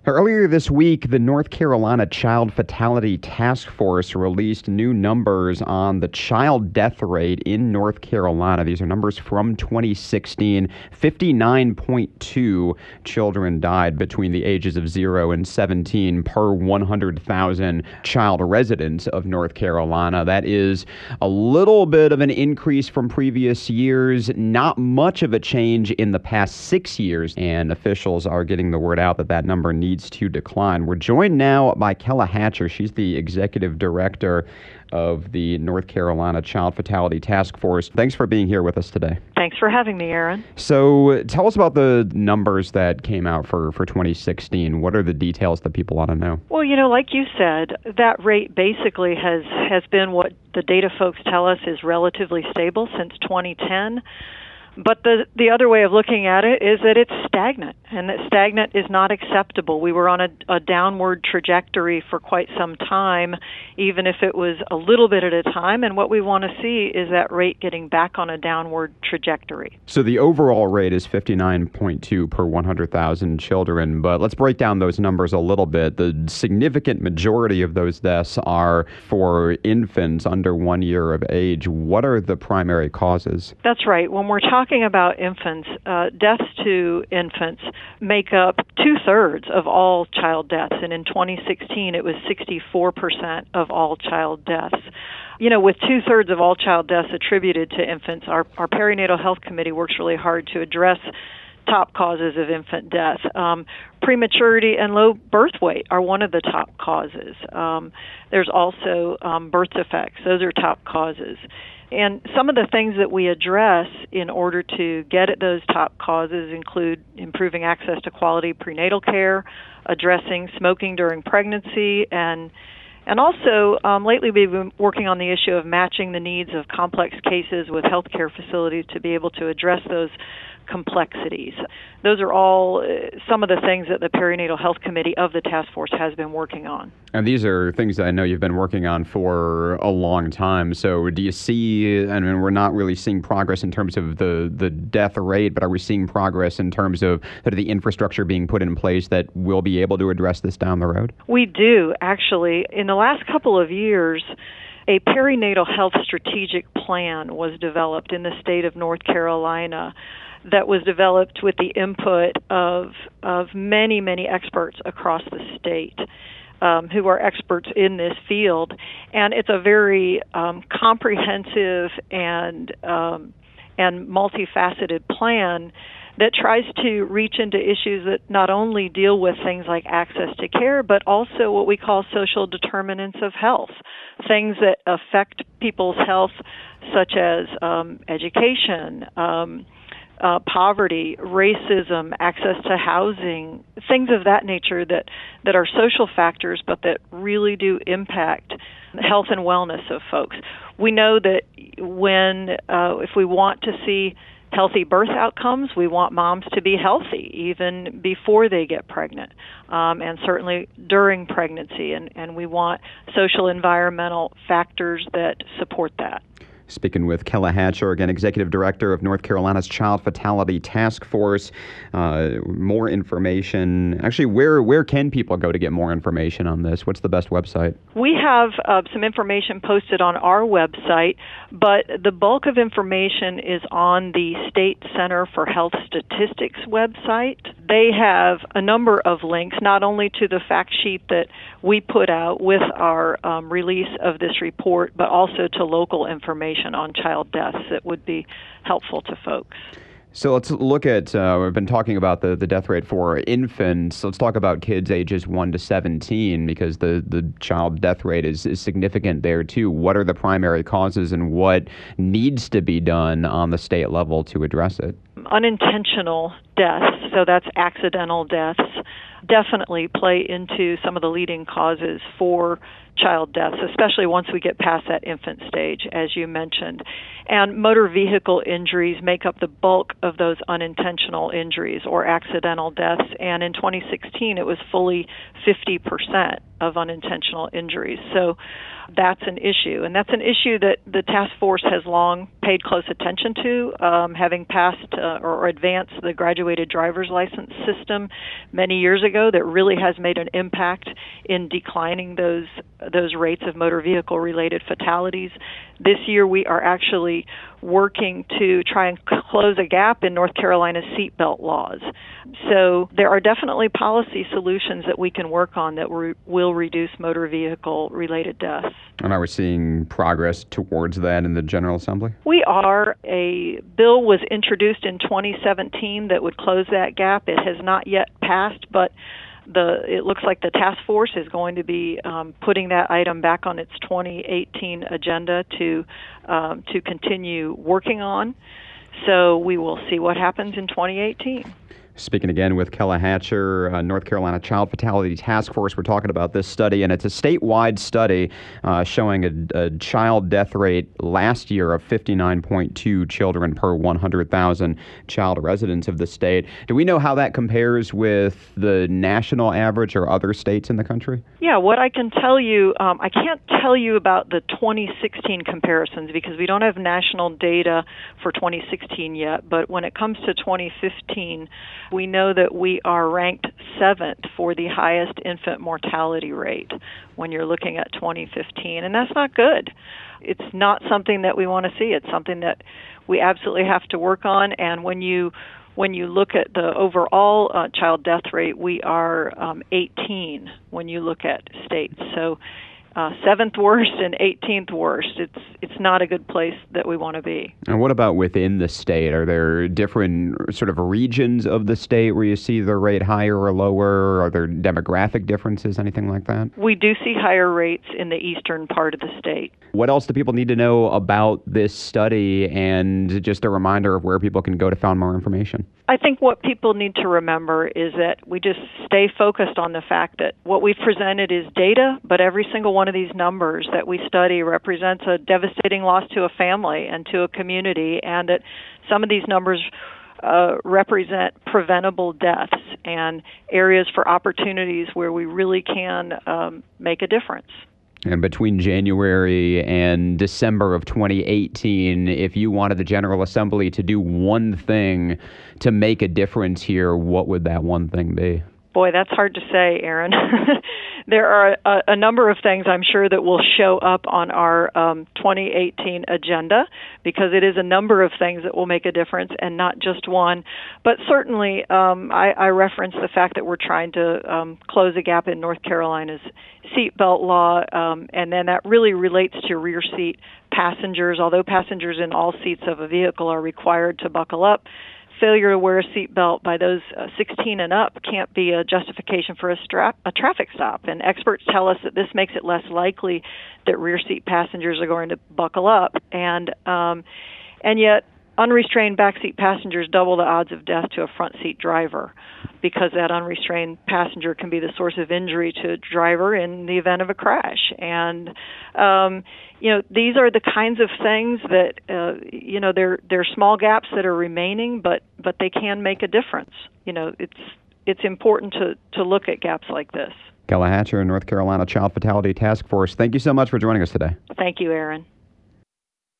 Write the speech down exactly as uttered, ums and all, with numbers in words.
Earlier this week, the North Carolina Child Fatality Task Force released new numbers on the child death rate in North Carolina. These are numbers from twenty sixteen. fifty-nine point two children died between the ages of zero and seventeen per one hundred thousand child residents of North Carolina. That is a little bit of an increase from previous years, not much of a change in the past six years, and officials are getting the word out that that number needs to decline. We're joined now by Kella Hatcher. She's the executive director of the North Carolina Child Fatality Task Force. Thanks for being here with us today. Thanks for having me, Aaron. So tell us about the numbers that came out for, for twenty sixteen. What are the details that people ought to know? Well, you know, like you said, that rate basically has, has been what the data folks tell us is relatively stable since twenty ten. But the the other way of looking at it is that it's stagnant, and that stagnant is not acceptable. We were on a, a downward trajectory for quite some time, even if it was a little bit at a time, and what we want to see is that rate getting back on a downward trajectory. So the overall rate is fifty-nine point two per one hundred thousand children, but let's break down those numbers a little bit. The significant majority of those deaths are for infants under one year of age. What are the primary causes? That's right. When we're talking Talking about infants, uh, deaths to infants make up two-thirds of all child deaths, and in twenty sixteen it was sixty-four percent of all child deaths. You know, with two-thirds of all child deaths attributed to infants, our, our perinatal health committee works really hard to address top causes of infant death. Um, prematurity and low birth weight are one of the top causes. Um, there's also um, birth defects. Those are top causes. And some of the things that we address in order to get at those top causes include improving access to quality prenatal care, addressing smoking during pregnancy, and and also um, lately we've been working on the issue of matching the needs of complex cases with healthcare facilities to be able to address those complexities. Those are all uh, some of the things that the Perinatal Health Committee of the task force has been working on. And these are things that I know you've been working on for a long time. So do you see, I mean, we're not really seeing progress in terms of the, the death rate, but are we seeing progress in terms of sort of the infrastructure being put in place that will be able to address this down the road? We do, actually. In the last couple of years, a perinatal health strategic plan was developed in the state of North Carolina that was developed with the input of of many, many experts across the state um, who are experts in this field. And it's a very um, comprehensive and um, and multifaceted plan that tries to reach into issues that not only deal with things like access to care, but also what we call social determinants of health, things that affect people's health, such as um, education, um, uh, poverty, racism, access to housing, things of that nature that, that are social factors, but that really do impact health and wellness of folks. We know that when, uh, if we want to see healthy birth outcomes, we want moms to be healthy even before they get pregnant, um, and certainly during pregnancy, and, and we want social environmental factors that support that. Speaking with Kella Hatcher, again, Executive Director of North Carolina's Child Fatality Task Force. Uh, more information. Actually, where where can people go to get more information on this? What's the best website? We have uh, some information posted on our website, but the bulk of information is on the State Center for Health Statistics website. They have a number of links, not only to the fact sheet that we put out with our um, release of this report, but also to local information on child deaths that would be helpful to folks. So let's look at, uh, we've been talking about the, the death rate for infants. Let's talk about kids ages one to seventeen, because the, the child death rate is, is significant there too. What are the primary causes and what needs to be done on the state level to address it? Unintentional deaths, so that's accidental deaths, definitely play into some of the leading causes for child deaths, especially once we get past that infant stage, as you mentioned. And motor vehicle injuries make up the bulk of those unintentional injuries or accidental deaths. And in twenty sixteen, it was fully fifty percent of unintentional injuries. So that's an issue. And that's an issue that the task force has long paid close attention to, um, having passed uh, or advanced the graduated driver's license system many years ago. ago that really has made an impact in declining those those rates of motor vehicle related fatalities. This year we are actually working to try and close a gap in North Carolina's seatbelt laws. So there are definitely policy solutions that we can work on that re- will reduce motor vehicle related deaths. And are we seeing progress towards that in the General Assembly? We are. A bill was introduced in twenty seventeen that would close that gap. It has not yet passed, but the it looks like the task force is going to be um, putting that item back on its twenty eighteen agenda to um, to continue working on. So we will see what happens in twenty eighteen. Speaking again with Kella Hatcher, uh, North Carolina Child Fatality Task Force, we're talking about this study, and it's a statewide study uh, showing a, a child death rate last year of fifty-nine point two children per one hundred thousand child residents of the state. Do we know how that compares with the national average or other states in the country? Yeah, what I can tell you, um, I can't tell you about the twenty sixteen comparisons because we don't have national data for twenty sixteen yet, but when it comes to twenty fifteen, we know that we are ranked seventh for the highest infant mortality rate when you're looking at twenty fifteen, and that's not good. It's not something that we want to see. It's something that we absolutely have to work on, and when you when you look at the overall uh, child death rate, we are um, eighteen when you look at states. So uh, seventh worst and eighteenth worst. It's it's not a good place that we want to be. And what about within the state? Are there different sort of regions of the state where you see the rate higher or lower? Are there demographic differences, anything like that? We do see higher rates in the eastern part of the state. What else do people need to know about this study, and just a reminder of where people can go to find more information? I think what people need to remember is that we just stay focused on the fact that what we've presented is data, but every single one of these numbers that we study represents a devastating loss to a family and to a community, and that some of these numbers uh, represent preventable deaths and areas for opportunities where we really can um, make a difference. And between January and December of twenty eighteen, if you wanted the General Assembly to do one thing to make a difference here, what would that one thing be? Boy, that's hard to say, Aaron. There are a, a number of things I'm sure that will show up on our um, twenty eighteen agenda, because it is a number of things that will make a difference and not just one. But certainly um, I, I referenced the fact that we're trying to um, close a gap in North Carolina's seatbelt law, um, and then that really relates to rear seat passengers. Although passengers in all seats of a vehicle are required to buckle up, failure to wear a seatbelt by those uh, sixteen and up can't be a justification for a, strap, a traffic stop. And experts tell us that this makes it less likely that rear seat passengers are going to buckle up. And um, and yet, unrestrained backseat passengers double the odds of death to a front seat driver, because that unrestrained passenger can be the source of injury to a driver in the event of a crash. And um, you know, these are the kinds of things that uh, you know they're they're small gaps that are remaining, but but they can make a difference. You know, it's it's important to to look at gaps like this. Kella Hatcher, North Carolina Child Fatality Task Force, thank you so much for joining us today. Thank you, Aaron.